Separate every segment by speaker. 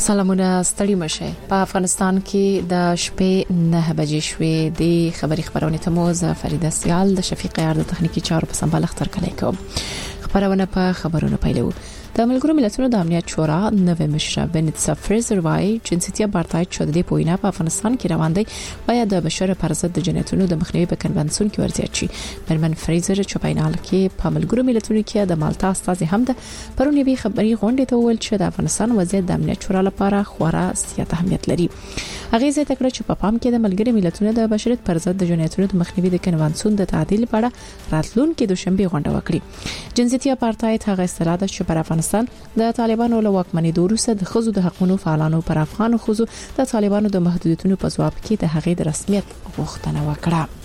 Speaker 1: سلامونه ستړي مشه په افغانستان کې د شپې 9 بجې شوې د خبرونه ته مو زه فریده سیال د شفیق یار د تخنیکی چارو په سمبال اختر کړی کوم خبرونه په خبرونه پیلو د ملګرو ملتونو د امنیت شورا نوې مشره بنیتسا فریزر وايي جنسیتي اپارټاید شوه د پوینا په افغانستان کې روان دی باید د بشر پر ضد د جنایتونو د مخنیوي په کنونسیون کې ورزیات شي مرمن فریزر چې په عینال کې په ملګرو ملتونو کې د مالټا استاذ هم ده پرونی به خبري غونډه ته ویل چې د افغانستان وضعیت د امنیت شورا لپاره خورا زیات اهمیت لري هغه زه تکړه چې په پام کې د ملګرو ملتونو د بشریت پر ضد د جنایتونو د مخنیوي د کنونسیون د تعدیل لپاره راتلونکي دوشنبه غونډه وکړي جنسیتي اپارټاید هغه اصطلاح ده چې پر افغانستان د طالبانو له واکمنۍ وروسته د خزو د حقوقو فعالانو پر افغان خزو د طالبانو د محدودیتونو په ځواب کې د هغې د رسمیت غوښتنه وکړه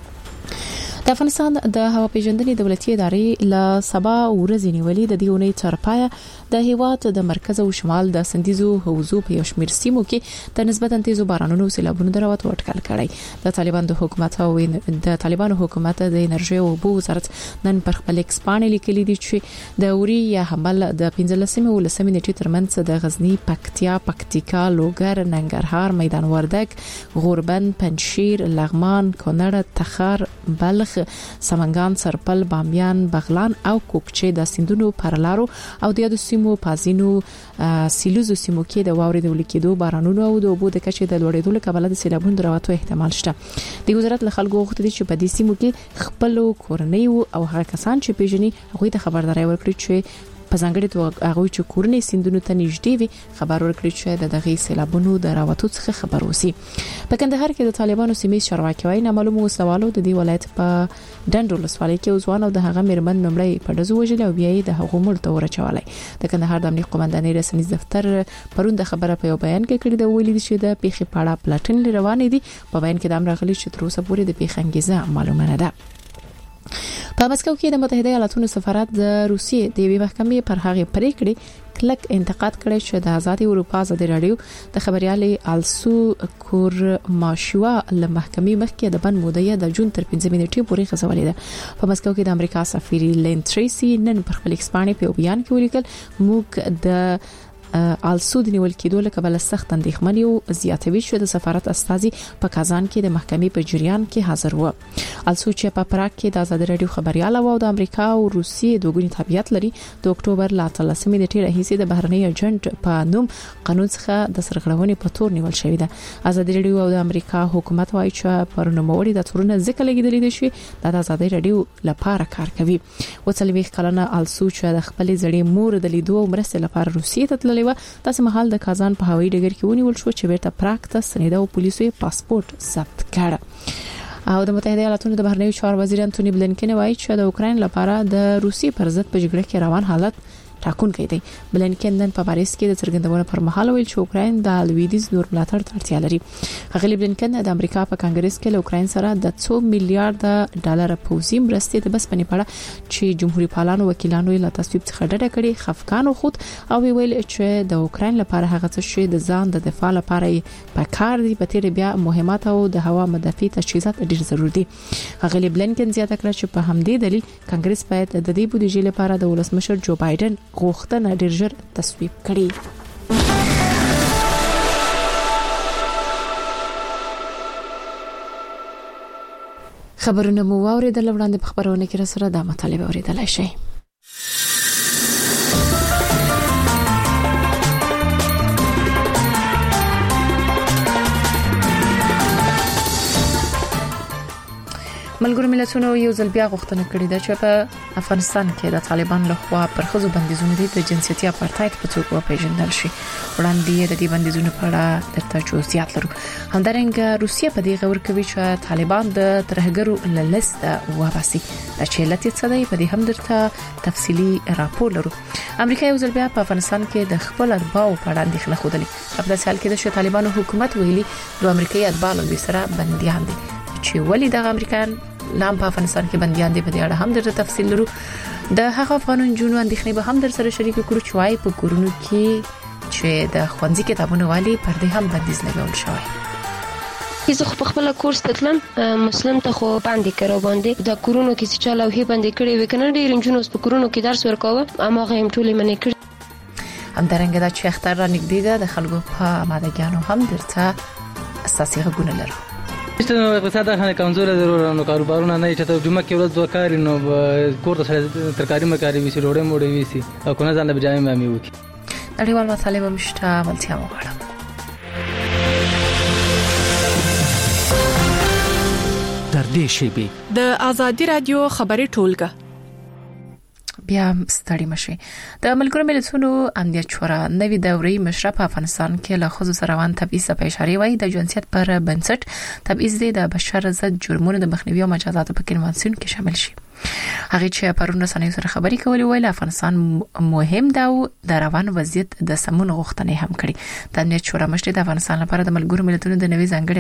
Speaker 1: د افغانستان د هوا پیژندنې دولتي ادارې له سبا ورځې نیولې د دیونی ترپایا د هیواد د مرکز او شمال د سندیزو حوزو په یشمیر سیمو کې د نسبتا تیزو بارانونو سیلابونو دروات وټکل کړي د طالبان د حکومت او د طالبانو حکومت د انرژي او اوبو وزارت نن پر خپل ایکسپانل لیکلي دي چې د اوري یا حمل د 15 ولسمې نیټې ترمنځ د غزنی پکتیا پکتیکا لوګر ننګرهار میدان وردګ غوربند پنجشیر لغمان کونړ تخار بلخ سمنګان سرپل بامیان بغلان او کوکچې د سیندونو پرلارو او د سیمو پازینو سیلوزو سیمو کې د واورې د ولیکېدو بارانونو او د اوبو د کچې د لوړېدو لپاره د سیلابونو درواتو احتمال شته د وزارت له خلکو غوښتل چې په دې سیمو کې خپل کورنۍ او هغه کسان چې پیژني هغه ته خبرداري ورکړي چې په ځانګړي توګه هغه چې کورنۍ سیندونو ته نږدې وي خبر ورکړي چې دغه سیلابونو د راوتو څخه خبر وسی په کندهار کې د طالبانو سیمې چارواکي وايي نامعلوم وسوالو د دې ولایت په ډنډ ولسوالۍ کې وزوان او د هغه مرمن نمړی په دزو وجل او بیا د هغو مړ ته ورچولای د کندهار د امنیت قومندانۍ رسنیز دفتر پرون د خبره په یو بیان کې کړی د ویلي چې د پیښې پاړه پلاتن روان دي په بیان کې د امر غلي چې تر اوسه پورې د پیښې انګیزه معلومه نه ده په مسکو کې د متحده ایالاتونو سفارت د روسیې د یوې محکمې پر هغه پریکړې کلک انتقاد کړی چې د آزادي اروپا ازادي رادیو د خبريالې آلسو کورماشوا له محکمې مخکې د بن موده د جون تر 15 نیټې پورې خزولې ده په مسکو کې د امریکا سفیر لین تریسی نن پر خپل ایکسپانې په بیان کې ولیکل موږ د آلسو د نیول کېدو لپاره سخت اندېښمن یو زیاتوي چې د سفارت استازي په کازان کې د محکمې په جریان کې حاضر و آلسو چې په پراګ کې د آزادي رادیو خبريال او د امریکا او روسیې دوګونی تابعیت لري د اکتوبر لا 13 نیټې راهیسې د بهرنی ایجنټ په نوم قانون څخه د سرغړونې په تور نیول شوې ده آزادي رادیو او د امریکا حکومت وايي چې پر نوموړي د تورونه ځکه لګیدلې دي چې د آزادي رادیو لپاره کار کوي وڅلوي کلنه آلسو چې د خپل ځړې مور د لیدو او مرستې لپاره روسیې ته تللې تاسو مهال د کازان په هوایي ډګر کې ونیول شو چې بیرته پراګ ته سنیده او پولیسو پاسپورت ضبط کړ او د متحده ایالاتونو د بهرنیو چارو وزیر انټونی بلنکن وایي چې د اوکرين لپاره د روسي پر ضد په جګړه کې روان حالت ټاکونکی دی بلنکن نن په پاریس کې د څرګندونې پر مهال ویل چې اوکرين د لویدیز نور ملاتړ ته اړتیا لري هغه بلنکن د امریکا په کانګرس کې له اوکرين سره د 2 میلیارډ ډالر پوځي مرستې د بس پنې پړه چې جمهوریت پالانو وکیلانو له تصویب څخه ډډه کړې خفقان خود او ویل چې د اوکرين لپاره هغه څه چې د ځان د دفاع لپاره په کار دي په تیر بیا مهمات او د هوا مدافع تجهیزات ډیر ضروري دي هغه بلنکن زیاته کړ چې په همدې دلیل کانګرس باید د دې بودیجې لپاره د ولسمشر جو بایدن غوښتنه ډیر ژر تصویب کړي خبرونه مو واوریدل وړاندې په خبرونه کې سره د مطالبه اوریدلای شي ملګرو ملتونو یو ځل بیا غوښتنه کړې ده چې په افغانستان کې د طالبان لخوا پر خزو بندیزونه دي د جنسیتي اپارټاید په توګه پیژندل شي وړاندې د دې بندیزونو په اړه د تجویزات لرو همدارنګه روسیه په دې غور کوي چې طالبان د ترهګرو له لیست واباسي د چیلتي څخه په دې هم درته تفصيلي راپور لرو امریکا یو ځل بیا په افغانستان کې د خپل اتباعو په اړه اندېښنه خوده په داسې حال کې د طالبانو حکومت ویلي د امریکایي اتباع له سره بنديان دي چې ولې د امریکایان نام په افغانستان کې بنديان دي په دې اړه هم د تفصیل لرو د هغه افغانون جنونو اندېښنې به هم در سره شریک کړو چې وايي په کورونو کې چې د خوندزي کتابونو والی پردې هم بندیز لګول شوی
Speaker 2: زه خو خپل کورس تلم مسلم ته خو باندې کړو باندې د کورونو کې چې چالو هی باندې کړي وکنه ډیر انجونوس په کورونو کې درس ورکاوه اما غیم ټولې منې کړ
Speaker 1: همدارنګه دا چې اختر را نږدې ده د خلکو په مادهګانو هم درته اساسي غوونه لرو.
Speaker 3: اقتصاد خانه کمزور ضرور نو کاروبارونه نه چې ته جمعه کې ورځ دوه کار نو کور ته ترکاری مکاري وي سي روړې موړې وي سي او کو نه ځان به جامې مامي وکي
Speaker 1: نړیوال مطالب مشته ملتیا وغواړم.
Speaker 4: در دې شیبه
Speaker 5: د ازادي رادیو خبري ټولګه
Speaker 1: بیا ستړي مشي. د ملګرو ملتونو امنیت شورا نوې دورې مشره په افغانستان کې له خصوصي سروان تبعیض په اشاره وایي د جنسیت پر بنسټ تبعیض د بشر ضد جرمونو د مخنیوي او مجازاتو په کنوانسیون کې شامل شي. هغه چې پرون رسنیو سره خبري کولې ویل افغانستان مهم دا او د روان وضعیت د سمون غوښتنې هم کړې. د امنیت شورا مشر د افغانستان لپاره د ملګرو ملتونو د نوې ځانګړي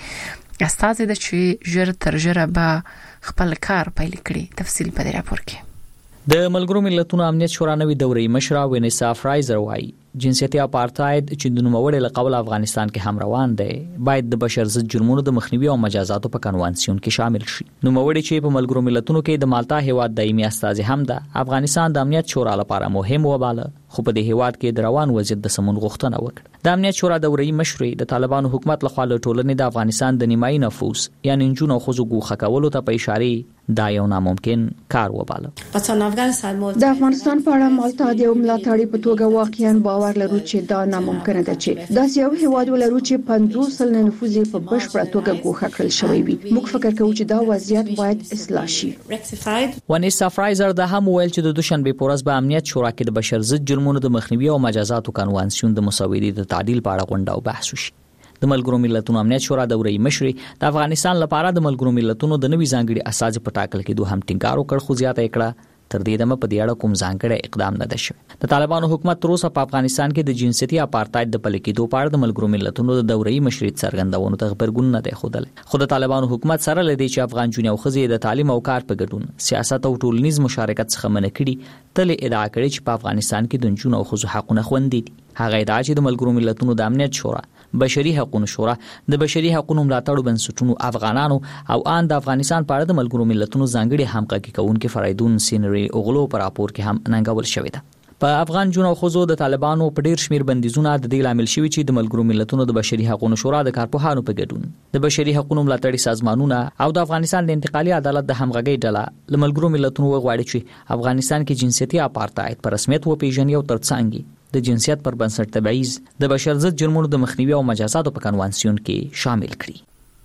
Speaker 1: استازي د چې ژر تر ژره به خپل کار پیل کړي. تفصیل په دې راپور کې.
Speaker 6: د ملګرو ملتونو امنیت شورا نوې دورې مشره وینیسا فرایزر وایي جنسیتي اپارټاید چې د نوموړي له قبل افغانستان کې هم روان دی باید د بشر ضد جرمونو د مخنیوي او مجازاتو په کنوانسیون کې شامل شي. نوموړي چې په ملګرو ملتونو کې د مالټا هیواد دایمي استازي هم ده افغانستان د امنیت شورا لپاره مهم وباله خو په دې هیواد کې د روان وضعیت د سمون غوښتنه وکړه. د امنیت شورا دورې مشري د طالبانو حکومت لخوا له ټولنې د افغانستان د نیمایي نفوس یعنی جنونو او خزو ګوښه کولو ته په اشاره دا یو ناممکن کار وباله.
Speaker 7: د افغانستان په اړه مالټا د ملاتړي په توګه واقعا باور لرو چې دا ناممکن ده چې داسې یو هیواد ولرو چې 50% نفوس په بشپړه توګه ګوښه کړل شوی وي. موږ فکر کوو چې دا وضعیت باید اصلاح شي.
Speaker 6: وانیسا فرایزر د هم ویل چې د دوشنبه په ورځ به امنیت شورا کې د بشر ضد جرمونو د مخنیوي او مجازاتو کنوانسیون د مساوي د تعدیل په اړه غونډه او بحث وشي. د ملګرو ملتونو امنیت شورا دورې مشري د افغانستان لپاره د ملګرو ملتونو د نوي ځانګړي اساس په ټاکل کې دوه هم ټینګار وکړ خو زیاته کړه تر دې دمه په دې اړه کوم ځانګړی اقدام نه ده شوی. د طالبانو حکومت تر اوسه په افغانستان کې د جنسیتي اپارټاید د پلي کېدو په اړه د ملګرو ملتونو د دورې مشري څرګندونو ته خبرګون نه دی ښودل. خو د طالبانو حکومت سره لدی چې افغان جنونو او ښځې د تعلیم او کار په ګډون سیاست او ټولنیز مشارکت څخه منع کړي تل ادعا کړې چې په افغانستان کې د جنونو او ښځو حقونه خوندي دي. هغه ادعا چې د ملګرو ملتونو د امنیت شورا بشري حقوقو شورا د بشري حقوقو ملاتړ بنسټونو افغانانو او ان د افغانستان په اړه د ملګرو ملتونو ځانګړي همغږي کوونکي فریدون سینری اوغلو پر راپور کې هم ننګول شوې ده. په افغان جنونو خزو د طالبانو په ډیر شمیر بندیزونه د دې لامل شوی چې د ملګرو ملتونو د بشري حقوقو شورا د کارپوهانو په ګډون د بشري حقوقو ملاتړي سازمانونه او د افغانستان د انتقالي عدالت د همغږي ډله د ملګرو ملتونو وغواړي چې افغانستان کې جنسیتي اپارټاید پر رسمیت وپیژني او ترڅنګ د جنسیت پر بنسټ تبعیض د بشر ضد جرمونو د مخنیوي او مجازاتو په کنوانسیون کې شامل کړي.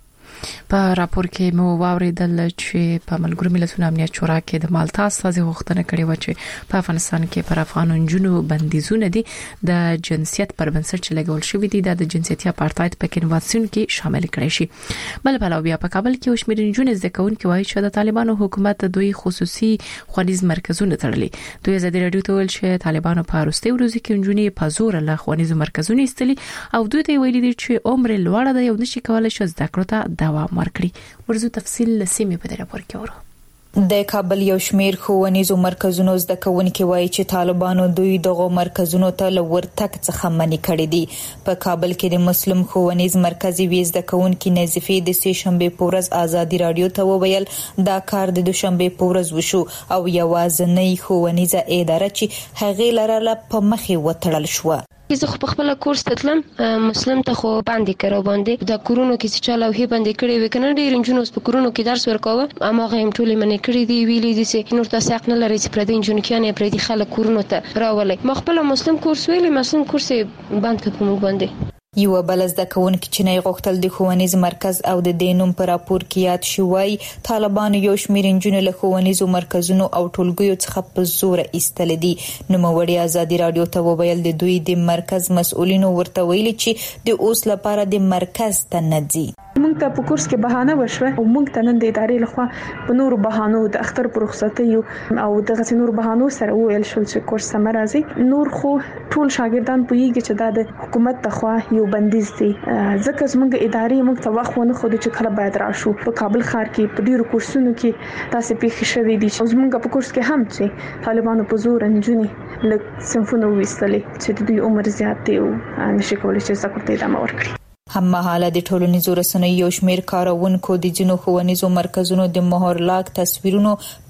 Speaker 1: په راپور کې مو واوریدل چې په ملګرو ملتونو امنیت شورا کې د مالټا استازي غوښتنه کړې و چې په افغانستان کې پر افغان جنونو بندیزونه دي د جنسیت پر بنسټ چې لګول شوی دي د جنسیتي اپارټاید په کنوانسیون کې شامل کړي شي. بل په بیا په کابل کې وشمیر جنونو ځکهونکي وایي چې د طالبانو حکومت دوی خصوصي خوانیز مرکزونه تړلي. دوی ازادي رادیو ته ویل چې طالبانو په وروستي ورځو کې جنونې په زور له خوانیز مرکزونو ایستلي او دوی ته ویلي دي چې عمر لوړ دی او نشي کولای چې زده کړو ته دوام ورکړي. ورزو تفصیل لسیمه په راپور کې ورو.
Speaker 8: د کابل یو شمیر ښوونیزو مرکزونو زده کوونکي وایي چې طالبانو دوی دغه مرکزونو ته لورتک څخه منې کړې دي. په کابل کې د مسلم ښوونیز مرکزي وی زده کوونکي نظیفه د سه شنبه په ورځ ازادي رادیو ته وویل دا کار د دوشنبه په ورځ وشو او یوازنۍ ښوونیزه اداره چې هغه لره په مخې وتړل شو.
Speaker 2: زه خو په خپل کورس تلم مسلم ته خو باندې کړو باندې د کورونو کې چې چاله هی باندې کړي وکنه ډیر انجونو په کورونو کې درس ورکاوه اما غیم ټولې منې کړې دی ویلې دي چې نور تاسو حق نه لري چې پر دې انجونو کې نه پر دې خلک کورونو ته راولي. ما خپل مسلم کورس ویلې مسلم کورس باندې کوم باندې
Speaker 8: یو بل زده کوونکي چې نه غوښتل د ښوونیز مرکز او د دینوم پر راپور کې یاد شوی طالبان یو شمیر انجونو له ښوونیزو مرکزونو او ټولګیو څخه په زور ایستل دي. نو موړي ازادي رادیو ته وویل د دوی د مرکز مسؤلینو ورته ویلي چې د اوس لپاره د مرکز ته نه ځي.
Speaker 9: موږ ته په کورس کې بهانه وشوه او موږ ته نن د ادارې لخوا په نورو بهانو د اختر پر رخصتي او دغه نور بهانو سره ویل شو چې کورس سم راځي. نور خو ټول شاګردان پوهیږي چې دا د حکومت لخوا یو بندیز دی ځکه زموږ ادارې موږ ته وخت ونه خو چې کله باید راشو. په کابل ښار کې په ډیرو کورسونو کې تاسو پیښې شوې دي او زموږ په کورس کې هم چې طالبانو په زور انجونی لکه صنفونه وېستلې چې د دوی عمر زیات دی او نشي کولای چې زده کړې ادامه ورکړي.
Speaker 8: هم مهاله د ټولنیزو رسنیو یو شمیر کارونکو د جنو ښوونیزو مرکزونو د مهر لاک تصویرونو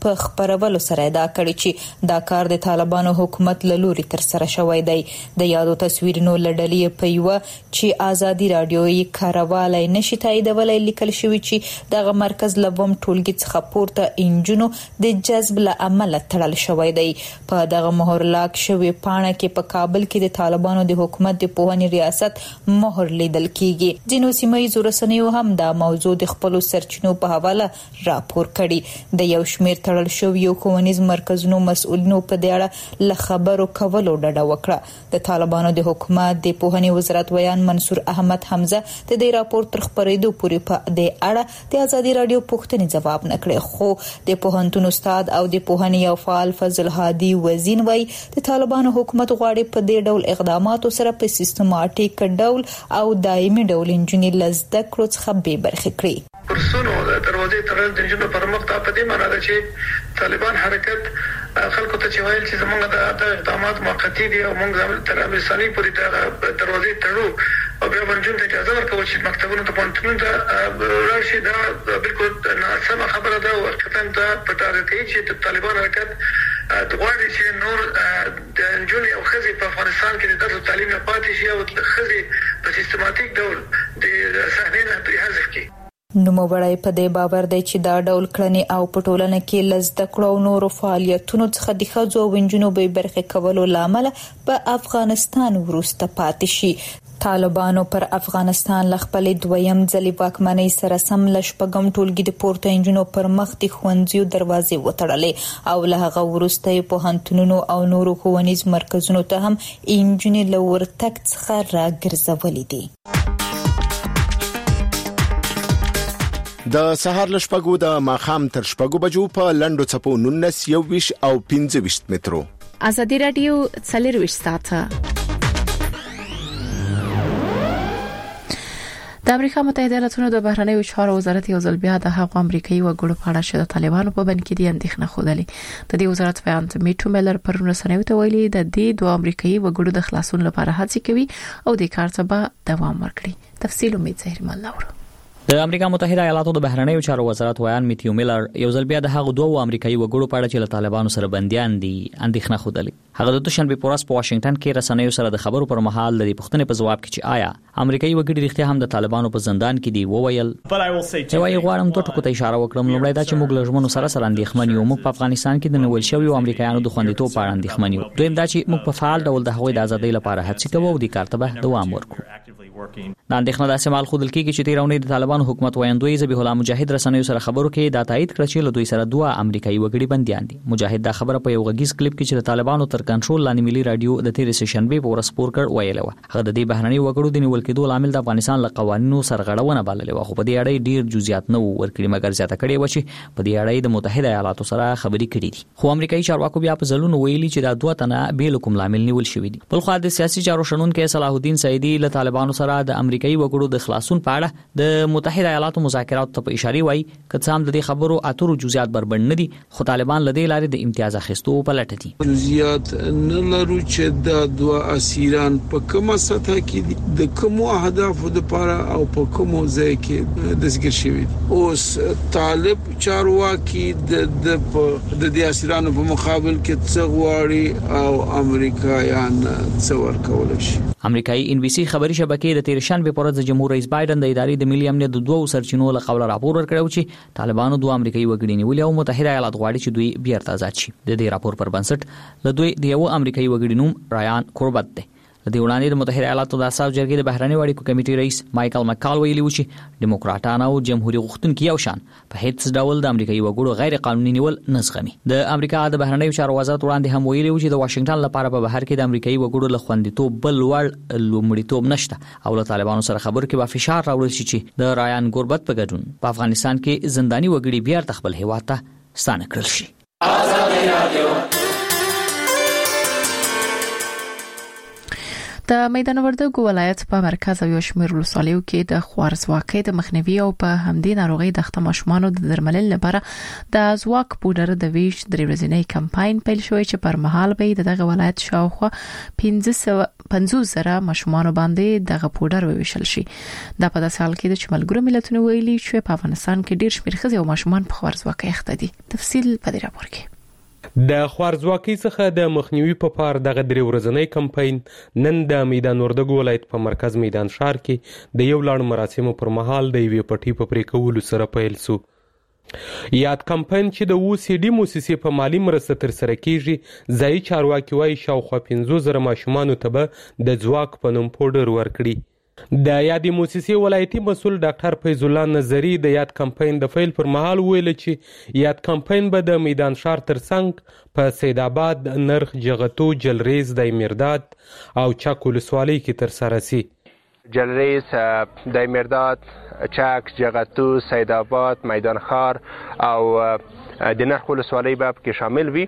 Speaker 8: په خبرولو سره ادعا کړې چې دا کار د طالبانو حکومت له لوري تر سره شوی دی. د یادو تصویرونو لړلې په یو چې آزادي رادیو یې کاروالای نشي تاییدولای لیکل شوی چې دغه مرکز لبم ټولګي څخه پورته انجونو د جذب له عمله تړل شوی دی. په دغه مهر لاک شوی پاڼه کې په کابل کې د طالبانو د حکومت د پوهنې ریاست مهر لیدل کیږي. ځینو سیمایي رسنیو هم دا موضوع د خپل سرچینو په حواله راپور کړي. د یو شمېر تړل شوی ښوونیز مرکزونو مسؤلینو په دې اړه له خبرو کولو ډډه وکړه. د طالبانو د حکومت د پوهنې وزارت ویان منصور احمد حمزه د دې راپور تر خبرېدو پورې په دې اړه د آزادي رادیو پوښتنې ځواب نه کړی، خو د پوهنتون استاد او د پوهنې یو فعال فضل هادي وزین وای د طالبانو حکومت غواړي په دې ډول اقداماتو سره په سیستماتیک ډول او دایمي ډول انجنیر لزده کړو څخه به برخه کړی.
Speaker 10: پرسونو د دروازې تړل د انجنونو پر مخ ته په دې معنی ده چې طالبان حرکت خلکو ته چې وایي چې زمونږ د اقدامات موقتی دي او موږ تر امرسانی پورې د دروازې تړو او بیا باندې ته اجازه ورکول چې مکتبونو ته پونتون ته راشي. دا بالکل ناسمه خبره ده او حقیقتا دا پټه کوي چې طالبان حرکت غواړي چې نور د انجونې او ښځې په افغانستان کې د درس تعلیم نه پاتې شي او ښځې په سیستماتیک ډول د صحنې نه حذف کړي.
Speaker 8: نوموړی په دې باور دی چې دا ډول کړنې او په ټولنه کې له زده کړو او نورو فعالیتونو څخه د ښځو او نجونو به برخه کولو لامل په افغانستان وروسته پاتې شي. طالبانو پر افغانستان ل خپل دویم ځلې واکمنۍ سره سم ل شپږم ټولګي د پورته انجونو پر مخ د ښوونځیو دروازې وتړلې او له هغه وروسته پوهنتونونو او نورو ښوونیز مرکزونو ته هم انجونې له ورتګ څخه راګرځولې دي.
Speaker 11: د سهار ل شپږو د ماخام تر شپږو بجو په لندو چپو 19 21 او 25 مترو.
Speaker 1: آزادي رادیو 24 ساعته. د امریکا متحده ایالاتونو د بهرنیو چارو وزارت یو ځل بیا د هغو امریکایي وګړو په اړه چې د طالبانو په بند کې دي اندېښنه خوده. د دې وزارت بیان میټو میلر پرون رسنیو ته ویلي د دې دوه امریکایي وګړو د خلاصون لپاره هڅې کوي او د کار ته به دوام ورکړي. تفصیل امید زهر ملاور.
Speaker 6: د امریکا متحده ایالاتو د بهرنیو چارو وزارت ویان میټیو میلر یو ځل بیا د هغو دوه امریکایي وګړو په اړه چې له طالبانو سره بنديان دي اندېښنه خوده. هغه د دوشنبه په ورځ په واشنگټن کې رسنیو سره د خبرو پر مهال د پوښتنې په ځواب کې چې آیا امریکایي وګړي رښتیا هم د طالبانو په زندان کې دي وویل. یوه غواړم دوه ټکو ته اشاره وکړم. لومړی دا چې موږ له ژمنو سره اندېښمن یو. موږ په افغانستان کې د نیول شویو امریکایانو د خوندیتوب په اړه اندېښمن یو. دویم دا چې موږ په فعال ډول د هغوی د ازادۍ لپاره هڅې کوو او د کار ته به دوام ورکړو. دا اندېښنه د استعمال خودل کېږي چې تیرونی د طالبانو حکومت وایندوی ذبیح الله مجاهد رسنیو سره خبرو کې دا تایید کړ چې له دوی سره دوه امریکایي وګړي بنديان دي. مجاهد دا خبره په یو غږیز کلیپ کې چې د طالبانو تر کنټرول لاندې ملي رادیو د تیر سشنبه په ورځ پور کړ ویل و. هغه د دې بهرني وګړو د نیول کېدو لامل د افغانستان له قوانینو سرغړونه بللې و، خو په دې اړه ډیر جزئیات نه ورکړي، مګر زیاته کړي و چې په دې اړه د متحده ایالاتو سره خبري کړي دي. خو امریکایي چارواکو بیا په ځلونو ویلي چې دا دوه تنه بیل کوم لامل نیول شوی دي. بل خو د سیاسي چارو شنونکو صلاح الدین سعیدی له طالبانو سره د امریکایي وګړو د خلاصون په اړه د متحده ایالاتو مذاکراتو ته په اشاره وایي که څه هم د دې خبرو اترو جزئیات بربند نه دي، خو طالبان لدې لارې د امتیاز اخیستو په لټه دي.
Speaker 12: جزئیات نه لرو چې دا دوه اسیران په کومه سطح کې دي، د کوم اهدافو لپاره او په کوم ځای کې د ذکر شوی دي. اوس طالب چارواکي د دې اسیرانو په مقابل کې څه غواړي او امریکایان څه ورکول شي.
Speaker 6: امریکایي ان بي سي خبري شبکې د تیر شنبه په ورځ جمهور رئیس بایدن د ادارې د ملي امنیت د دوه سرچینو له قوله راپور ورکړی چې طالبانو دوه امریکایي وګړي نیولي او متحده ایالات غواړي چې دوی بیرته آزاد شي. د دې راپور پر بنسټ له دوی د یو امریکایي وګړي نوم رایان کوربت دی. د دې وړاندې د متحده ایالاتو د اساس جرګې د بهرنیو اړیکو کمیټې رئیس مایکل مکال ویلي و چې دیموکراتان او جمهوریت غوښتونکي یو شان په هیڅ ډول د امریکایي وګړو غیر قانوني نیول نه زغمي. د امریکا د بهرنیو چارو وزارت وړاندې هم ویلي و چې د واشنگټن لپاره په بهر کې د امریکایي وګړو له خوندیتوب بل لوړ لومړیتوب نشته او له طالبانو سره خبرو کې به فشار راوړل شي چې د رایان کوربت په ګډون په افغانستان کې زنداني وګړي بیا خپل هیواد ته ستانه کړل شي. آزادي رادیو
Speaker 1: د میدان وردګو ولایت په مرکز او شمیر ولسوالیو کې د خوارزواکۍ د مخنیوي او په همدې ناروغي د ختم ماشومانو د درملنې لپاره د زواک پودر د ویش درې ورځې کمپاین پیل شوی چې پر مهال به دغه ولایت شاوخوا 550 ماشومان باندې دغه پودر وویشل شي. دا په داسې حال کې چې ملګرو ملتونو ویلي چې په افغانستان کې ډیر شمېر ښځې او ماشومان په خوارزواکۍ اخته دي. تفصیل په دې راپور کې.
Speaker 13: د خوارزواکۍ څخه د مخنیوي په پار دغه درې ورځنی کمپاین نن د میدان وردګو ولایت په مرکز میدان ښار کې د یو لړ مراسمو پر مهال د یوې پټۍ په پرې کولو سره پیل شو. یاد کمپاین چې د OCD موسسې په مالی مرسته تر سره کیږي، ځایي چارواکي وايي شاوخوا 15,000 ماشومانو ته به د ځواک په نوم پوډر ورکړي. د یادې موسسې ولایتي مسؤل ډاکټر فیض الله نظری د یاد کمپاین د فیل پر مهال ویل چې یاد کمپاین به د میدان ښار ترڅنګ په سید آباد، نرخ، جغتو، جلریز، دایمیرداد او چک ولسوالۍ کې تر سره شي.
Speaker 14: جلریز، دایمیرداد، چک، جغتو، سید آباد، میدان ښار او د نرخ ولسوالۍ به کې شامل وي.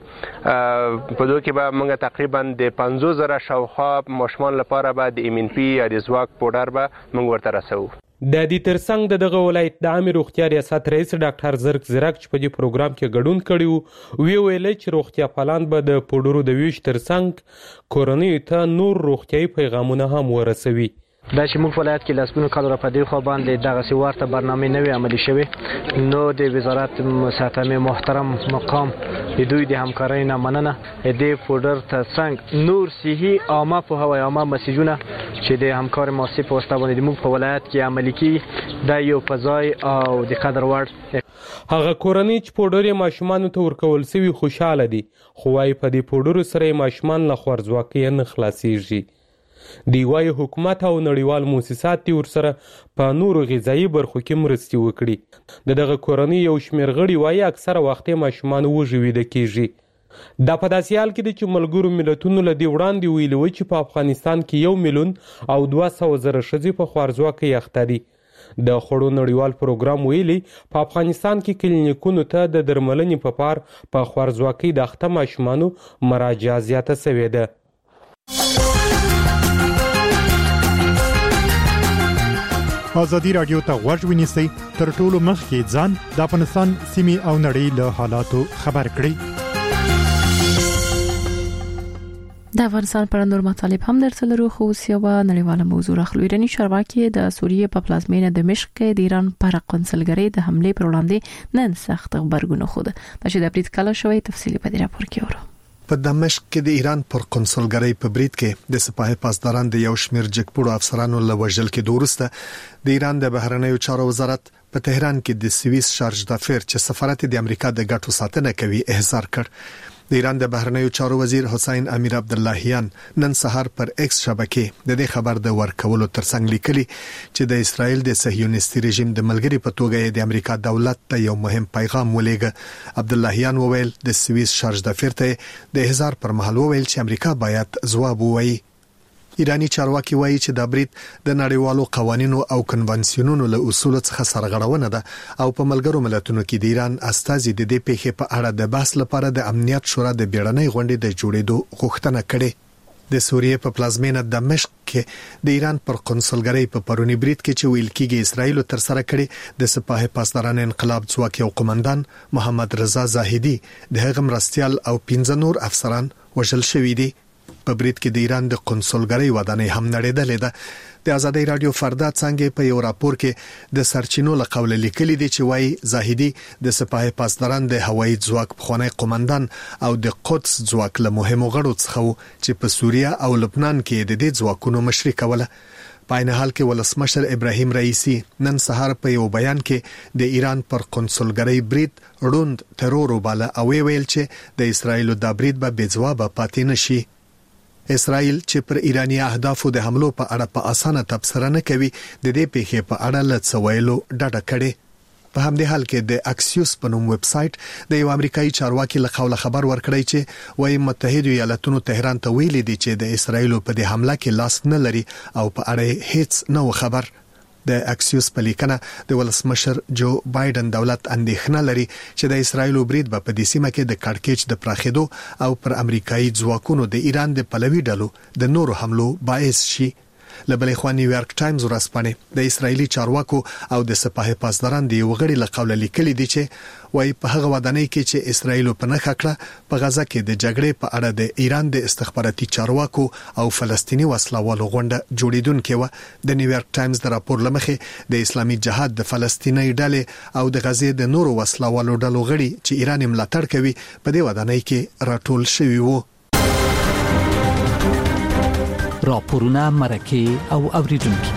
Speaker 14: په دوی کې به موږ تقریبا د 50,000 شاوخوا ماشومان لپاره به د MNP یا د ځواک پوډر به موږ ورته رسوو.
Speaker 13: د دې ترڅنګ دغه ولایت د عامه روغتیا ریاست رئیس ډاکټر زرک زرک چې په دې پروګرام کې ګډون کړی ویل چې روغتیا پالان به د پوډرو د ویش ترڅنګ کورنۍ ته نور روغتیايي پیغامونه هم ورسوي.
Speaker 15: دا چې موږ ولایت کې لاسونو کال را پدې خو باندې دغه سیوارته برنامه نوې عملی شوه، نو د وزارت مساهمه محترم مقام د دوی د همکارۍ نه مننه. د پودر ترڅنګ نور صحي عامه په هوا عامه مسیجونه چې د همکار مؤسسې په واسطه باندې موږ په ولایت کې عملی کی دا یو فضای او د قدر وړ.
Speaker 13: هغه کورنۍ چې پودر ماشومان ته ورکول سوي خوشاله دي، خو وايي په دې پودر سره ماشومان له خوارزواکۍ نه خلاصيږي. دی وايي حکومت او نړیوال مؤسسات دي ورسره په نورو غذایی برخو کې مرستې وکړي. دغه کورنۍ یو شمېر غړي وايي اکثره وخت ماشومان وږي ویده کیږي. دا په داسې حال کې د چې ملګرو ملتونو له دې وړاندې ویلي و چې په افغانستان کې 1,200,000 ښځې په خوارزواکۍ اخته دي. د خوړو نړیوال پروګرام ویلي په افغانستان کې کلینیکونو ته د درملنې په پار په خوارزواکۍ د اخته ماشومانو مراجعه زیاته شوې ده.
Speaker 16: ازادي رادیو ته غوږ ونیسئ، تر ټولو مخکې ځان د افغانستان سیمې او نړۍ له حالاتو خبر کړئ.
Speaker 1: د افغانستان پر نور مطالب هم درته لرو، خو یو نړیواله موضوع راخلو. ایرانی چارواکي د سوریه په پلازمینه دمشق کې د ایران پر قونسلګرۍ د حمله پر وړاندې نن سخت خبرګون خوده. دا چې د برید کله شوی تفصیلی په دې راپور کې اورو.
Speaker 17: په دمشق کې د ایران پر قونسلګرۍ په برید کې د سپاه پاسداران د یو شمېر جګپوړو افسرانو له وژل کېدو وروسته د ایران د بهرنیو چارو وزارت په تهران کې د سویس شارج دافیر چې سفارت د امریکا د ګټو ساتنه کوي احضار کړ. د ایران د بهرنیو چارو وزیر حسین امیر عبداللهیان نن سهار پر ایکس شبکې د دې خبر د ورکولو ترڅنګ لیکلي چې د اسرائیل د صهیونیستي رژیم د ملګری په توګه د امریکا دولت ته یو مهم پیغام ولېږه. عبداللهیان وویل د سویس شارج دافیر ته د احضار پر مهال وویل چې امریکا باید ځواب ووایي. ایرانی چارواکي وایي چې د برید د نړیوالو قوانینو او کنوانسیونونو له اصولو څخه سرغړونه ده او په ملګرو ملتونو کې د ایران استازي د دې پیښې په اړه د بحث لپاره د امنیت شورا د بیړنۍ غونډې د جوړېدو غوښتنه کړې. د سوریه په پلازمینه دمشق کې د ایران پر قونسلګرۍ په پرونی برید کې چې ویل کېږي اسرائیل تر سره کړي د سپاه پاسداران انقلاب ځواک یو قومندان محمد رضا زاهدی د هغه مرستيال او 15 نور افسران وژل شوي دي. په برید کې د ایران د قونسلګرۍ ودانۍ هم نړیدلې ده. د آزادۍ رادیو فردا څنګه په یو راپور کې د سرچینو له قوله لیکلي دي چې وايي زاهدی د سپاه پاسداران د هوایي ځواک پخوانی قومندان او د قدس ځواک له مهمو غړو څخه چې په سوریه او لبنان کې د دې ځواکونو مشري کوله. په عین حال کې ولسمشر ابراهیم رئیسی نن سهار په یو بیان کې د ایران پر قونسلګرۍ برید روند ترور وباله او ویل چې د اسرایل د برید به بې ځواب پاتې نشي. اسرائیل چې پر ایرانی اهدافو د حملو په اړه په اسانه تبصره نه کوي، د دې پیښې په اړه لڅویلو ډډه کړې. په همدې حال کې د اکسیوس په نوم ویب سټ د یو امریکایي چارواکي له قوله خبر ورکړی چې وايي متحده ایالاتونو تهران ته ویلي دي چې د اسرائیل په دې حمله کې لاس نه لري او په اړه هیڅ نو خبر. د اکسیوس په لیکنه د ولسمشر جو بایدن دولت اندېښنه لري چې د اسرایل برید په دې سیمه کې د کړکېچ د پراخېدو او پر امریکایي ځواکونو د ایران د پلوي ډلو د نورو حملو باعث شي. لبلې خو نیویارک ټایمز ورځپاڼه د اسرایلی چارواکو او د سپاه پاسداران دی وغړي لقول لیکلي دي چې وای په هغه ودانۍ کې چې اسرایل په نخښه کړه په غزا کې د جګړې په اړه د ایران د استخباراتي چارواکو او فلسطینی وسلوالو غونډه جوړیدونکې و. د نیویارک ټایمز د راپور لمخې د اسلامي جهاد د فلسطینی ډلې او د غزې د نورو وسلوالو ډلو غړي چې ایران ملاتړ کوي په دې ودانۍ کې راټول شوي وو.
Speaker 4: راپورونه مرکه او اوریدونکو.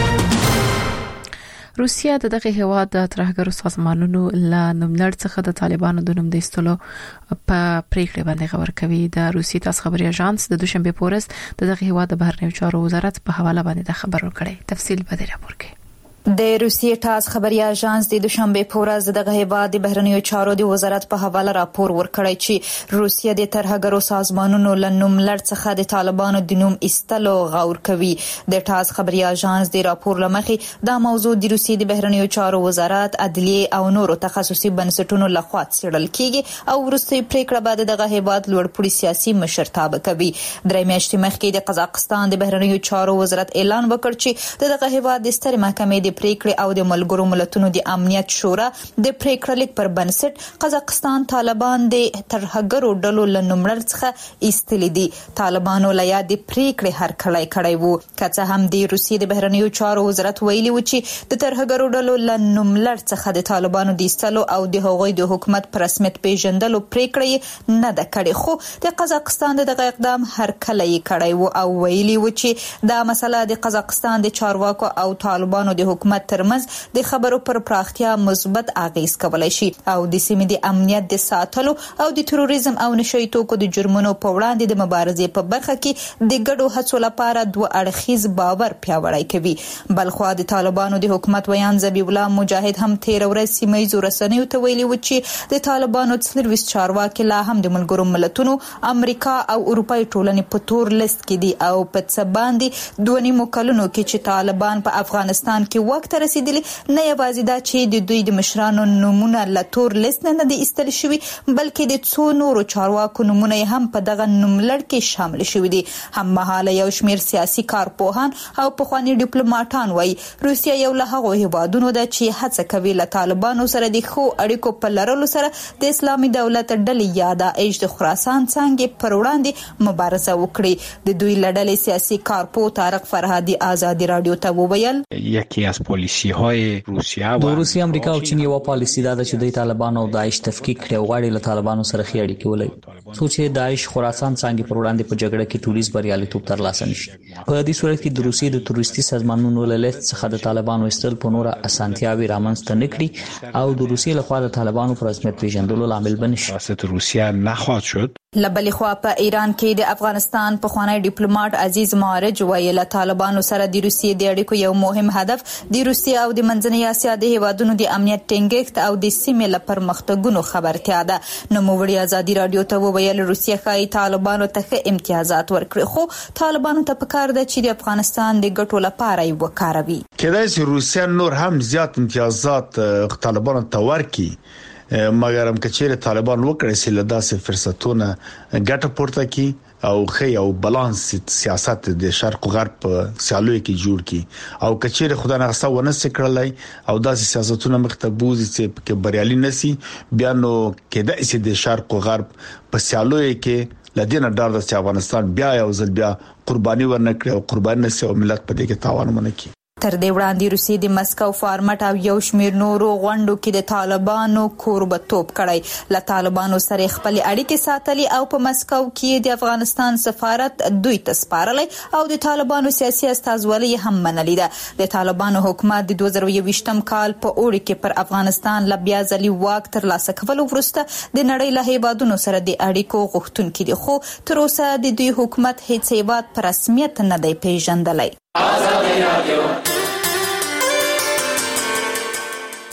Speaker 1: روسیا دغه هیواد د ترهګرو سازمانونو له نوملړ څخه د طالبانو د نوم د ایستلو په پریکړه باندې خبر کوي. د روسي تاس خبري اژانس د دوشنبه پورس دغه هیواد د بهرنیو چارو وزارت په حواله باندې د خبر ورکړی. تفصیل به د راپور کې
Speaker 8: د روسیې تاس خبري اژانس د دوشنبه پورز دغه هیواد د بهرنیو چارو د وزارت په حواله راپور ورکړی چې روسیا د ترهګرو سازمانونو له نوملړ څخه د طالبانو د نوم ایستلو غور کوي. د تاس خبري اژانس د راپور لمخې دا موضوع د روسیې د بهرنیو چارو وزارت عدلیه او نورو تخصصي بنسټونو لخوا څېړل کیږي او وروستي پریکړه بعد دغه هیواد لوړپوړي سیاسي مشرتابه کوي. درې میاشتې مخکې د قزاقستان د بهرنیو چارو وزارت اعلان وکړ چې دغه هیواد د ستر محکمې د پریکړې او د ملګرو ملتونو د امنیت شورا د پریکړې لیک پر بنسټ قزاقستان طالبان د ترهګرو ډلو له نوملړ څخه ایستلي دي. طالبانو له یاد پریکړې هرکلی کړی وو. که څه هم د روسیې د بهرنیو چارو وزارت ویلي و چې د ترهګرو ډلو له نوملړ څخه د طالبانو د ایستلو او د هغوی د حکومت پر رسمیت پیژندلو پریکړې نه ده کړې، خو د قزاقستان دغه اقدام هرکلی کړی وو او ویلي و چې دا مسله د قزاقستان د چارواکو او طالبانو د حکومت ترمنځ د خبرو پر پراختیا مثبت اغیز کولای شي او د سیمې د امنیت د ساتلو او د تروریزم او نشئی توکو د جرمونو په وړاندې د مبارزې په برخه کې د ګډو هڅو لپاره دوه اړخیز باور پیاوړی کوي. بلخو د طالبانو د حکومت ویان ذبیح الله مجاهد هم تیر ورځ سیمې رسنیو ته ویلي و چې د طالبانو څلورويس چارواکي لا هم د ملګرو ملتونو، امریکا او اروپای ټولنې په تور لیست کې دي او په څه باندې 2.5 کلونو کې چې طالبان په افغانستان کې وخت رسیدلی نه یوازې دا چې د دوی د مشرانو نمونه له تور لیست نه دي ایستل شوی، بلکې د څو نورو چارواکو نمونه هم په دغه نوملړ کې شامل شوی دي. هم مهاله یو شمیر سیاسي کارپوهان او پخوانی ډیپلوماټان وایي روسیا یو له هغو هیوادونو ده چې هڅه کوي له طالبانو سره د ښو اړیکو په لرلو سره د اسلامي دولت ډلې یا د ایج د خراسان څنګه پر وړاندې مبارزه وکړي. د دوی لړلې سیاسي کارپو طارق فرهادي آزادی رادیو ته وویل
Speaker 18: یکی از پالیسی های روسیه
Speaker 6: د روسیې، امریکا او چین یو پالیسی دا چې د طالبانو او داعش تفکیک کړي او غاړي له طالبانو سره خې اړیکې ولري چې داعش خراسان څنګه پر وړاندې په جګړه کې ټولیز بریالیتوب ترلاسه نشي. په دې صورت کې د روسیې د تروریستي سازمانونو له لیست څخه د طالبانو ایستل په نور اسانتیاوي رامنځته نکړي او د روسیې لخوا د طالبانو پر رسمیت پیژندلو لامل بنشي.
Speaker 18: سیاست روسیه نخواهد شد.
Speaker 8: لبلی خوا په ایران کې د افغانستان پخوانی ډیپلوماټ عزیز مارج ویل طالبانو سره د روسیې د اړیکو یو مهم هدف د روسیې او د منځنۍ اسیا د هیوادونو د امنیت ټینګښت او د سیمې لپاره پرمختګونو خبرتیا ده. نو موږ آزادي رادیو ته وویل روسیه خای طالبانو ته امتیازات ورکړي، خو طالبانو ته پکار ده چې د افغانستان د ګټو لپاره یې وکاروي.
Speaker 19: کله چې روسیه نور هم زیات امتیازات طالبانو ته ورکړي مګر هم کچېره طالبان وکړي چې له داسې فرصتونو ګټه پورته کړي او خي او بالانس سیاست د شرق او غرب سیالوي کې جوړ کی او کچېره خدای نه غوښتل ونه سکړلای او داسې سیاستونه مختبوز چې بریالي نسی بیا نو کېده چې د شرق او غرب په سیالوي کې لدینه ډار د افغانستان بیا یو ځل بیا قرباني ورنکړي او قرباني نسی او ملت په دې کې تاوان ونکړي.
Speaker 8: تر دې وړاندې روسیې د مسکو فارمټ او یو شمیر نورو غونډو کې د طالبانو کوربتوب کړی. له طالبانو سره خپل اړیکې ساتلي او په مسکو کې د افغانستان سفارت دوی ته سپارلی او د طالبانو سیاسي استازولي هم منلې ده. د طالبانو حکومت د 2020م کال په اوړي کې پر افغانستان لبیا ځلي واک ترلاسه کولو وروسته د نړۍ له هیوادونو سره د اړیکو غوښتونکي دي، خو تر اوسه د دوی حکومت هیڅ هیواد په رسمیت نه دی پیژندلی.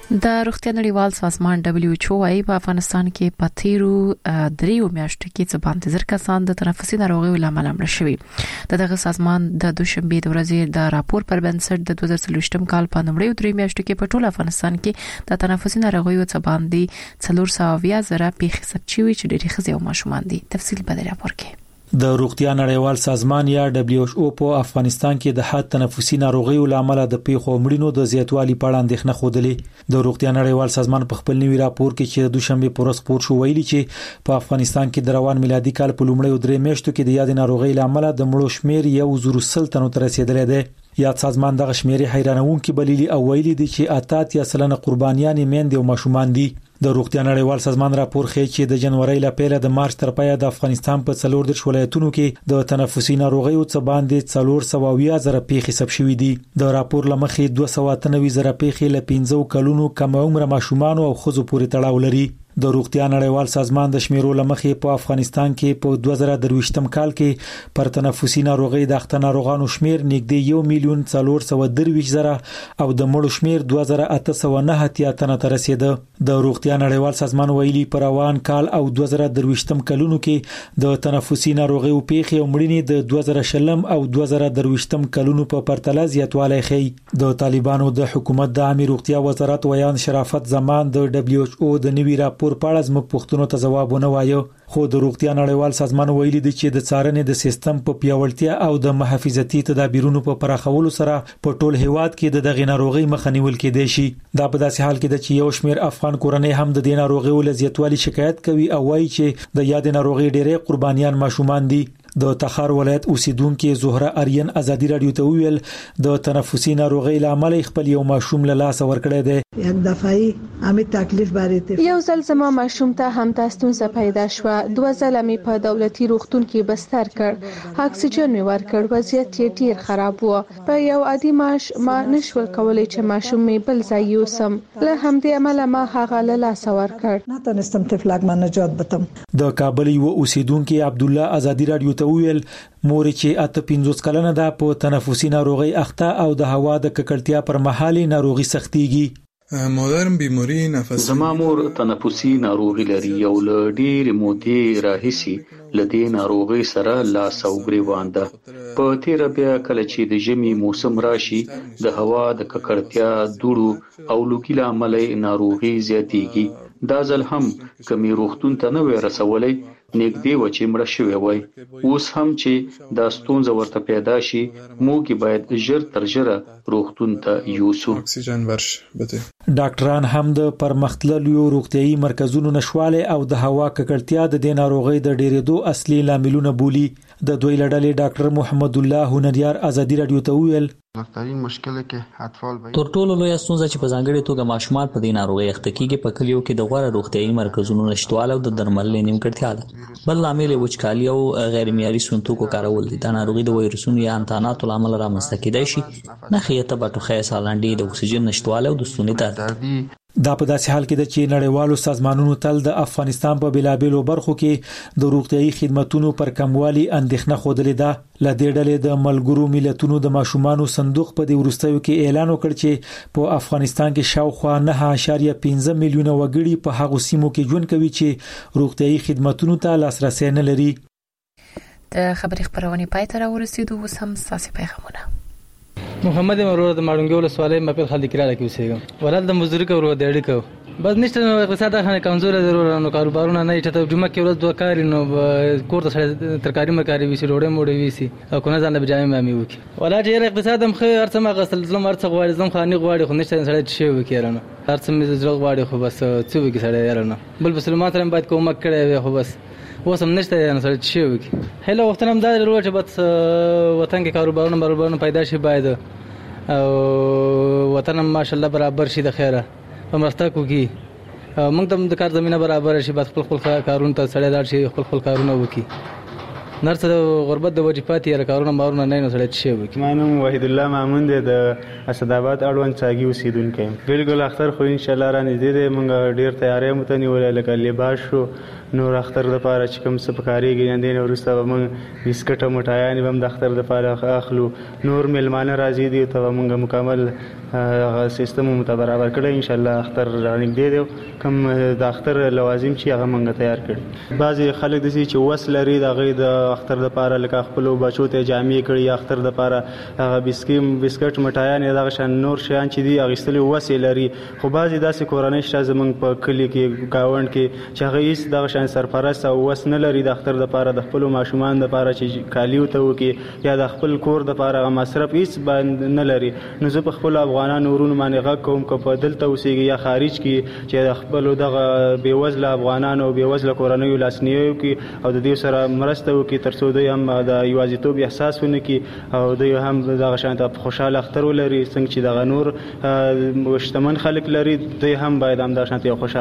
Speaker 1: د روغتیا نړیوال سازمان WHO وايي په افغانستان کې په تیرو 3 میاشتو کې څه باندې زر کسان د تنفسي ناروغیو لامل مړه شوي. دغه سازمان د دوشنبه د ورځې د راپور پر بنسټ د 2023م کال په لومړیو 3 میاشتو کې په ټول افغانستان کې د تنفسي ناروغیو څه باندې 420 زره پیښې ثبت شوي چې ډېری ښځې او ماشومان دي. تفصیل په دې راپور کې.
Speaker 20: د روغتیا نړیوال سازمان یا WHO په افغانستان کې د حاد تنفسي ناروغیو لامل د پیښو مړینو د زیاتوالي په اړه اندېښنه خوده. د روغتیا نړیوال سازمان په خپل نوي راپور کې چې د دوشنبه پر ورځ خپور شو ویلي چې په افغانستان کې د روان میلادي کال په لومړیو 3 میاشتو کې د یاد ناروغي لامل د مړو شمیر 130 تنو ته رسیدلی دی. یاد سازمان دغه شمیر حیرانونکي بللي او ویلي دي چې 88% قربانیان میندې او ماشومان دي. د روغتیا نړیوال سازمان راپور ښیي چې د جنوري ل پیله د مارچ تر پایه د افغانستان په 14 ولایتونو کې د تنفسي ناروغیو څخه باندې 420 زره پیښې ثبت شوې دي. د راپور لمخې 293 زره پیښې له 15 کلونو کم عمر ماشومان او ښځو پورې تړاو لري. د روغتیا نړیوال سازمان د شمیرو لمخې په افغانستان کې په 2023م کال کې پر تنفسي ناروغي د اخته ناروغانو شمیر نږدې 1,423,000 او د مړو شمیر 2,809 تنه ته رسیده. د روغتیا نړیوال سازمان ویلي پر روان کال او 2023م کلونو کې د تنفسي ناروغیو پیښې او مړینې د 2020 او 2023م کلونو په پرتله زیاتوالی ښیي. د طالبانو د حکومت د عامه روغتیا وزارت ویان شرافت زمان د WHO د نوي راپور په اړه زموږ پوښتنو ته ځواب ونه وایو. خو د روغتیا نړیوال سازمان ویلي دی چې د څارنې د سیستم په پیاوړتیا او د محافظتي تدابیرونو په پراخولو سره په ټول هیواد کې د دغه ناروغي مخه نیول کېدای شي. دا په داسې حال کې ده چې یو شمېر افغان کورنۍ هم د دې ناروغي له زیاتوالي شکایت کوي او وایي چې د یاد ناروغي ډېرې قربانیان ماشومان دي. د تخار ولایت اوسیدونکو زهره اریان ازادي رادیو ته ویل د تنفسي ناروغي لامل خپل یو ماشوم له لاس ورکړی دی.
Speaker 21: یک دفعه امي تکلیف باندې
Speaker 9: یو ځل زما ماشوم ته هم تاسو پیدا شو. 2 ځله مې په دولتي روغتون کې بستر کړ. اکسیجن مې ورکړ. وضعیت یې ډیر خراب و. په یو عادي معاش ما نشول کولای چې ماشوم مې بل ځای یوسم. له همدې عمله ما هغه له لاس ورکړ.
Speaker 21: نه تنستم طفلک ما نجات بتم.
Speaker 20: د کابل یو اوسیدونکو عبد الله ازادي رادیو ته ویل مور چې 85 کلنه ده په تنفسي ناروغي اخته او د هوا د ککړتیا پر مهال ناروغي سختيږي.
Speaker 22: مادرم بیماری نفسي
Speaker 23: زما مور تنفسي ناروغي لري او له ډېر مودې راهیسي لدې ناروغي سره لاس او ګریوان ده. په تیر بیا کله چې د ژمي موسم راشي د هوا د ککړتیا دوړو او لوګي لامل ناروغي زیاتېږي. دا ځل هم کمی روغتون ته نه ورسولې نږدې و چې مړه شوی وای. اوس هم چې دا ستونزه ورته پیدا شي موږ باید ژر تر ژره روغتون ته یوسو.
Speaker 22: اکسیجن ورشه.
Speaker 20: ډاکټران هم د پرمختللو روغتيایي مرکزونو نشواله او د هوا ککړتیا د دې ناروغي د ډېرېدو اصلي لاملونه بولي. د دوی لړلې ډاکټر محمد الله هنریار ازادي رادیو ته ویل
Speaker 24: بدترین مشکل کې اطفال به
Speaker 6: تر ټولو لوی ستونزه چې په ځانګړي توګه ماشومان په دې ناروغي اخته کیږي په کلیو کې د غوړه روغتيایي مرکزونو نشټواله او د درملنې نیمګړتیا ده. بل عامل وچکالي او غیر معیاري سنتوکو کارول دي. دا ناروغي د وایرسونو یا انتاناتو لامل رامنځته کېدای شي. نه خیته په ټوخه سالانډي د اکسیجن نشټواله او د ستوني درد.
Speaker 20: دا په داسې حال کې ده چې نړیوالو سازمانونو تل د افغانستان په بلابلو برخو کې د روغتيایي خدماتو پر کموالي اندېښنه خوده ده. لدې ډلې د ملګرو ملتونو د ماشومانو صندوق په دې ورستیو کې اعلان وکړ چې په افغانستان کې شاوخوا 9.15 میلیونه وګړي په هغو سیمو کې ژوند کوي چې روغتيایي خدماتو ته لاسرسي نه لري.
Speaker 1: د خبري خبرونه پای ته ورسېدو. اوس هم ساسي پیغامونه.
Speaker 3: محمد مرور د ماړونګو له سوالې مپل خلک کړه کې وسېګم ولل د مزدوري کورو د اړې کو بس نشته نو اقتصاد خانه کمزور ضرور نو کاروبارونه نه چته جمعه کې ورځ دوه کار نو کور ته ترکاری مکاري وسی روړې موړې وسی او کنه ځان به جامې مامي وکي ولا چې اقتصاد هم خیر ارڅ ما غسل ظلم ارڅ غواړي ظلم خاني غواړي خو نشته سړی شي وکي رانه ارڅ مې زړه غواړي خو بس څه وکي سړی رانه بل مسلمانات هم باید کومک کړي خو بس وسم نشته نه سړی شي وکي هله وخت هم دا ضرورت چې بس وطن کې کاروبارونه پیدا شي باید او وطن ماشاءالله برابر شي د خیره په مرسته کوي موږ د کار زمينه برابر شي بس خپل کارونه ته سړی دار شي خپل کارونه وکي نرسه د غربت د وجپات یا کارونه مارونه نه نه سړی شي وکي.
Speaker 25: مانم وحید الله مامون د اسداباد اړوند چاګي اوسیدونکو بالکل اختر خو ان شاء الله را نږدې دی موږ ډیر تیارې متنیول لکه لباس شو نور اختر د پاره چې کوم څه پکاريږي نه دین ورسته موږ بسکټ مټایان هم د اختر د پاره اخلو نور ملمانه راځي دي ته موږ مکمل هغه سیستم مو برابر کړی ان شاء الله اختر نږدې دی کوم د اختر لوازم چې هغه مونږ تیار کړی بعضی خلک د چې وس لري د غي د اختر د پاره لکه خپل بچو ته جامې کړي اختر د پاره هغه بسکټ مټایان دغه شان نور شیان چې دی اغستل وس لري خو بعضی داسې کورنۍ شته زمونږ په کلی کې گاوند کې چې هغه هیڅ دغه شان سرپرست او وس نه لري د اختر د پاره د خپل ماشومان د پاره چې کالیو ته وکي یا د خپل کور د پاره مصرف هیڅ باندې نه لري نو زه په خپل افغانانو ورونو باندې غږ کوم که په دلته اوسېږي یا خارج کې چې د خپل دغه بیوزله افغانانو او بیوزله کورنیو لاسنیوي کوي او د دې سره مرسته وکړي ترڅو دوی هم د یوازیتوب احساس ونه کړي او دوی هم دغه شان ته خوشاله اختر ولري څنګه چې دغه نور شتمن خلک لري دوی هم باید هم دغه شان ته خوشاله